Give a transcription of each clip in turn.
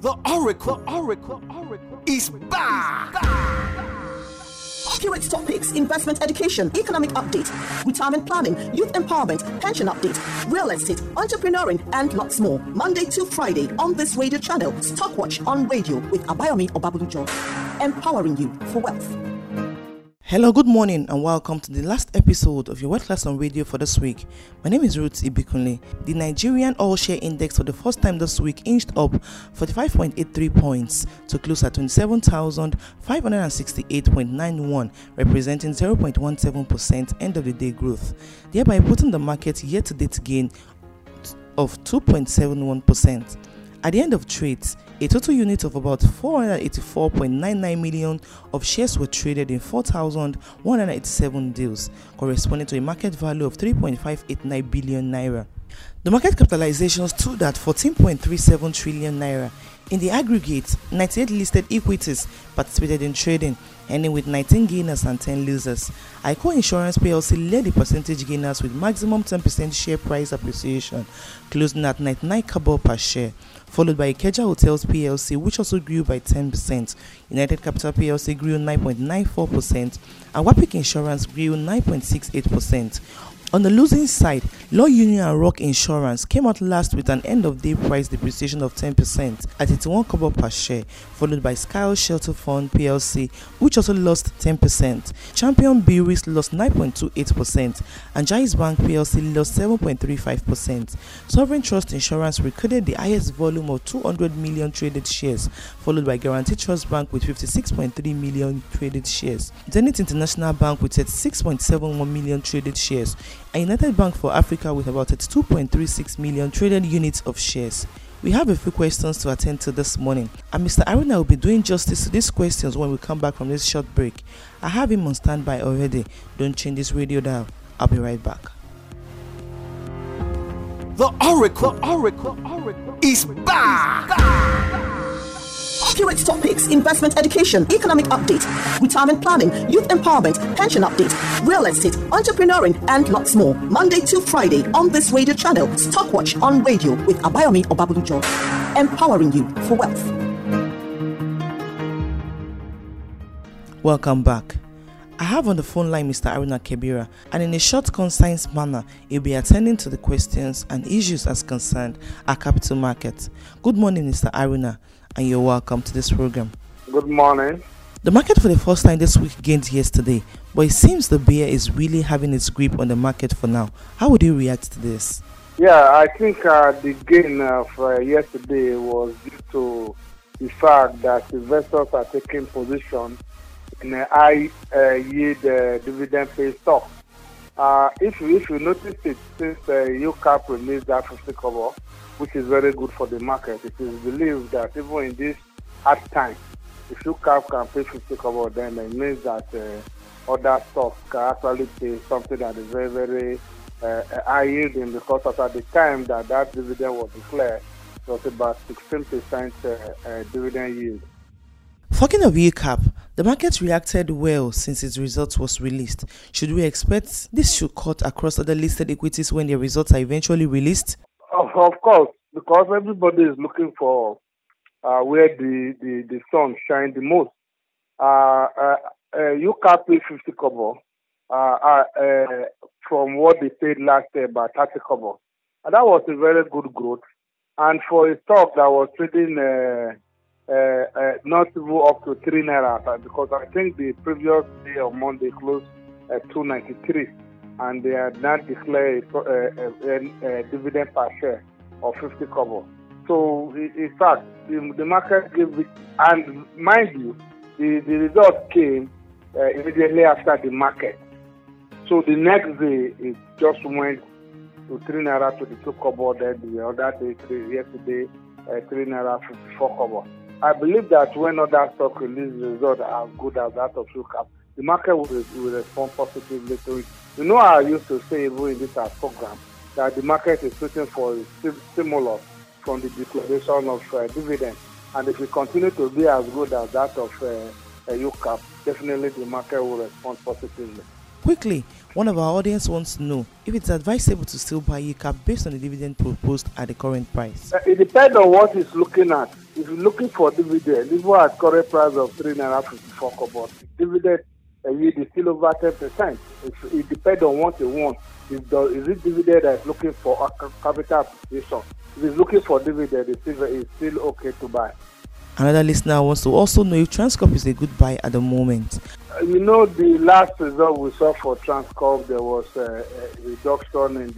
The Oracle is back. Accurate topics, investment education, economic update, retirement planning, youth empowerment, pension update, real estate, entrepreneuring, and lots more. Monday to Friday on this radio channel, Stockwatch on radio with Abayomi Obabulujo, empowering you for wealth. Hello, good morning, and welcome to the last episode of your World Class on Radio for this week. My name is Ruth Ibikunle. The Nigerian All Share Index for the first time this week inched up 45.83 points to close at 27,568.91, representing 0.17% end of the day growth, thereby putting the market year-to-date gain of 2.71%. At the end of trades, a total unit of about 484.99 million of shares were traded in 4,187 deals, corresponding to a market value of 3.589 billion naira. The market capitalization stood at 14.37 trillion naira. In the aggregate, 98 listed equities participated in trading, ending with 19 gainers and 10 losers. ICO Insurance PLC led the percentage gainers with maximum 10% share price appreciation, closing at 99 kobo per share, followed by Ikeja Hotels PLC, which also grew by 10%. United Capital PLC grew 9.94%, and Wapik Insurance grew 9.68%. On the losing side, Law Union and Rock Insurance came out last with an end-of-day price depreciation of 10% at 81 kobo per share, followed by Sky Shelter Fund PLC, which also lost 10%. Champion Breweries lost 9.28%, and Jais Bank PLC lost 7.35%. Sovereign Trust Insurance recorded the highest volume of 200 million traded shares, followed by Guaranty Trust Bank with 56.3 million traded shares. Zenith International Bank with 36.71 million traded shares, and United Bank for Africa with about 2.36 million traded units of shares. We have a few questions to attend to this morning, and Mr. Aruna will be doing justice to these questions when we come back from this short break. I have him on standby already. Don't change this radio dial. I'll be right back. The Oracle is back. Accurate topics, investment education, economic update, retirement planning, youth empowerment, pension update, real estate, entrepreneuring, and lots more. Monday to Friday on this radio channel, Stockwatch on radio with Abayomi Obabulujo, empowering you for wealth. Welcome back. I have on the phone line Mr. Aruna Kebira, and in a short, concise manner, he'll be attending to the questions and issues as concerned our capital market. Good morning, Mr. Aruna, and you're welcome to this program. Good morning. The market for the first time this week gained yesterday, but it seems the bear is really having its grip on the market for now. How would you react to this? Yeah, I think the gain of yesterday was due to the fact that investors are taking position in a high yield dividend pay stock. If you notice it, since UCAP released that 50 kobo, which is very good for the market, it is believed that even in this hard time, if UCAP can pay 50 kobo, then it means that other stocks can actually pay something that is very, very high yielding, because at the time that dividend was declared, it was about 16% dividend yield. Talking of UCAP, the market reacted well since its results was released. Should we expect this should cut across other listed equities when their results are eventually released? Of course, because everybody is looking for where the sun shines the most. UCAP paid 50 kobo from what they paid last year, about 30 kobo. And that was a very good growth. And for a stock that was trading not even up to 3 naira, because I think the previous day of Monday closed at 293, and they had not declared a dividend per share of 50 kobo. So in fact, the market gave it, and mind you, the result came immediately after the market. So the next day it just went to 3 naira to the 2 kobo. Then the other day, yesterday, 3 naira 54 kobo. I believe that when other stock release results are good as that of UCAP, the market will respond positively to it. You know, I used to say even in this program that the market is waiting for a stimulus from the declaration of dividend. And if we continue to be as good as that of UCAP, definitely the market will respond positively. Quickly, one of our audience wants to know if it's advisable to still buy UCAP based on the dividend proposed at the current price. It depends on what it's looking at. if you're looking for dividend, even at current price of 3.54 kobo, dividend yield is still over 10%. It depends on what you want. Is it dividend that is looking for a capital appreciation? If it's looking for dividend, it's still okay to buy. Another listener wants to also know if Transcorp is a good buy at the moment. The last result we saw for Transcorp, there was a reduction in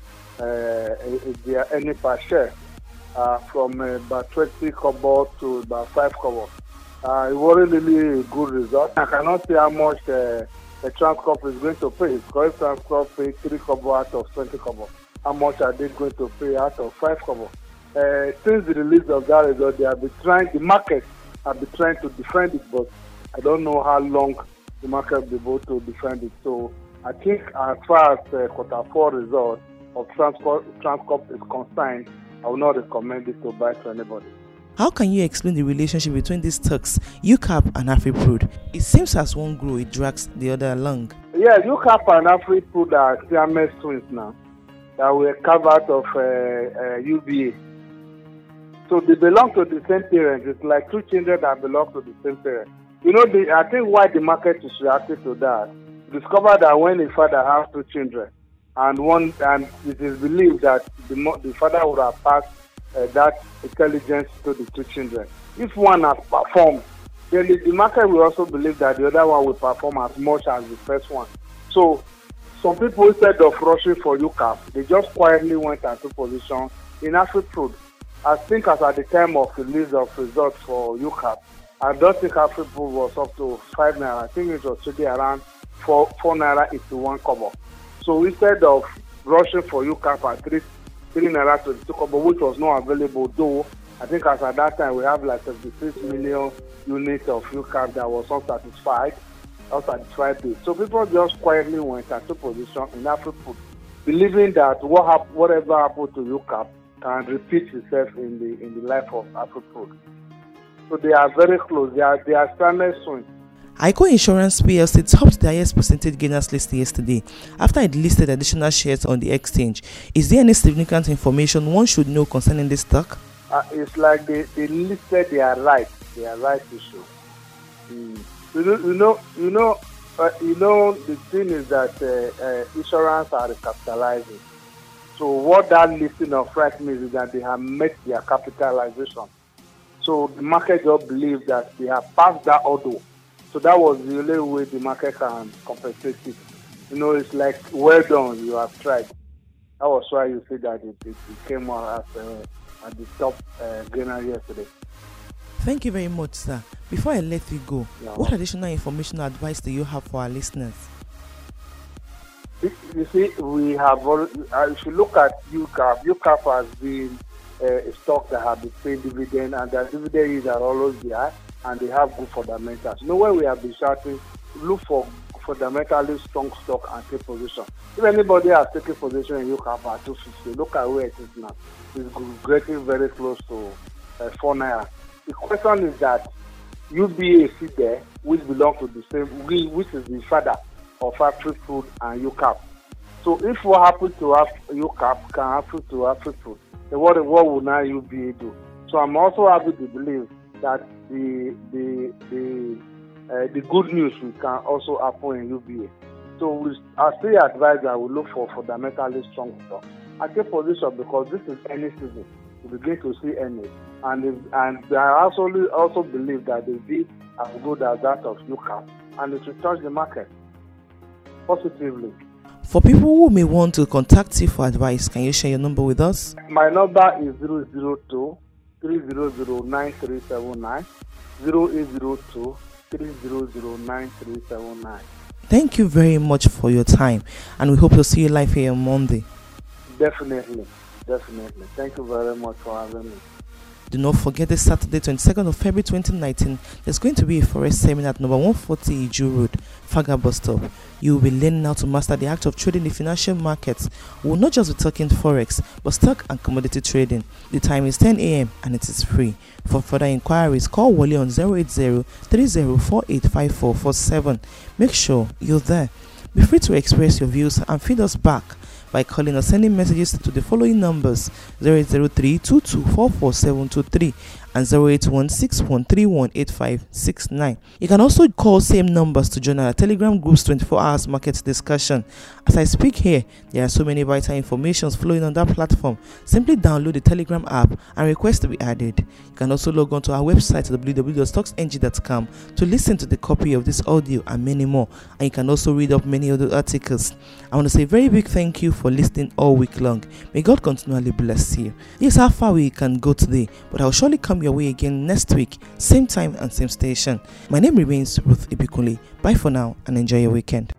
their earning per share from about 20 kobo to about 5 kobo. It wasn't really a good result. I cannot say how much the Transcorp is going to pay. Because if Transcorp pay 3 kobo out of 20 kobo, how much are they going to pay out of 5 kobo? Since the release of that result, the market have been trying to defend it, but I don't know how long the market will be able to defend it. So I think as far as the Q4 result of Transcorp is concerned, I will not recommend it to buy to anybody. How can you explain the relationship between these stocks, UCAP and AfriProd? It seems as one grows, it drags the other along. Yeah, UCAP and AfriProd are Siamese twins now that were carved out of UBA. So they belong to the same parents. It's like two children that belong to the same parents. I think why the market is reacting to that, discover that when a father has two children, and it is believed that the father would have passed that intelligence to the two children. If one has performed, then the market will also believe that the other one will perform as much as the first one. So some people, instead of rushing for UCAP, they just quietly went and took position in AfriProd. I think as at the time of release of results for UCAP, I don't think AfriProd was up to 5 naira. I think it was today around 4 naira into 1 kobo. So instead of rushing for UCAP at 3 naira to 2 kobo, which was not available, though I think as at that time we have like 76 million units of UCAP that was unsatisfied days. So people just quietly went and took position in AfriProd, believing that whatever happened to UCAP can repeat itself in the life of AfriProd. So they are very close. They are Siamese twins. ICO Insurance PLC topped the highest percentage gainers list yesterday after it listed additional shares on the exchange. Is there any significant information one should know concerning this stock? It's like they listed their right issue. The thing is that insurance are recapitalizing. So what that listing of right means is that they have met their capitalization. So the market just believes that they have passed that hurdle. So that was the only way the market can compensate it. It's like, well done, you have tried. That was why you see that it came out at the top gainer yesterday. Thank you very much, sir. Before I let you go, what additional information or advice do you have for our listeners? You see, we have if you look at UCAP has been a stock that have been paying dividend, and their dividend yields are always there, and they have good fundamentals. When we have been shouting, look for fundamentally strong stock and take position. If anybody has taken position in UCAP at 250, look at where it is now. It's getting very close to 4 naira. The question is that UBA is still there, which belongs to the same, which is the father of AfriProd and UCAP. So if what happened to UCAP can happen to AfriProd, then what will now UBA do? So I'm also happy to believe that the good news can also happen in UBA. So I still advise that we look for fundamentally strong stock. I take position because this is any season. We begin to see any, and I also believe that the V as good as that of UCAP, and it will touch the market positively. For people who may want to contact you for advice, can you share your number with us? My number is 002-300-9379, 0802-300-9379. Thank you very much for your time, and we hope to see you live here on Monday. Definitely. Thank you very much for having me. Do not forget this Saturday, 22nd of February 2019, there's going to be a forest seminar at number 140 Iju Road, Faga Bus Stop. You will be learning how to master the act of trading the financial markets. We will not just be talking forex, but stock and commodity trading. The time is 10 a.m. and it is free. For further inquiries, call Wally on 080-3048-5447. Make sure you're there. Be free to express your views and feed us back by calling or sending messages to the following numbers: 0803-2244723 and and 08161318569. You can also call same numbers to join our Telegram group's 24 hours market discussion. As I speak here, there are so many vital informations flowing on that platform. Simply download the Telegram app and request to be added. You can also log on to our website at www.stocksng.com to listen to the copy of this audio and many more. And you can also read up many other articles. I want to say a very big thank you for listening all week long. May God continually bless you. This is how far we can go today, but I'll surely come your way again next week, same time and same station. My name remains Ruth Ibikunle. Bye for now and enjoy your weekend.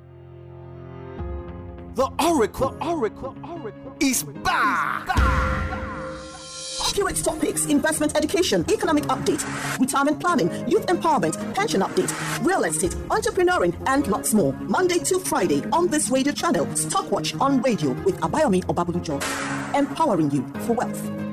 The Oracle is back. Accurate topics, investment education, economic update, retirement planning, youth empowerment, pension update, real estate, entrepreneuring, and lots more. Monday to Friday on this radio channel, Stockwatch on radio with Abayomi Obabulujo, empowering you for wealth.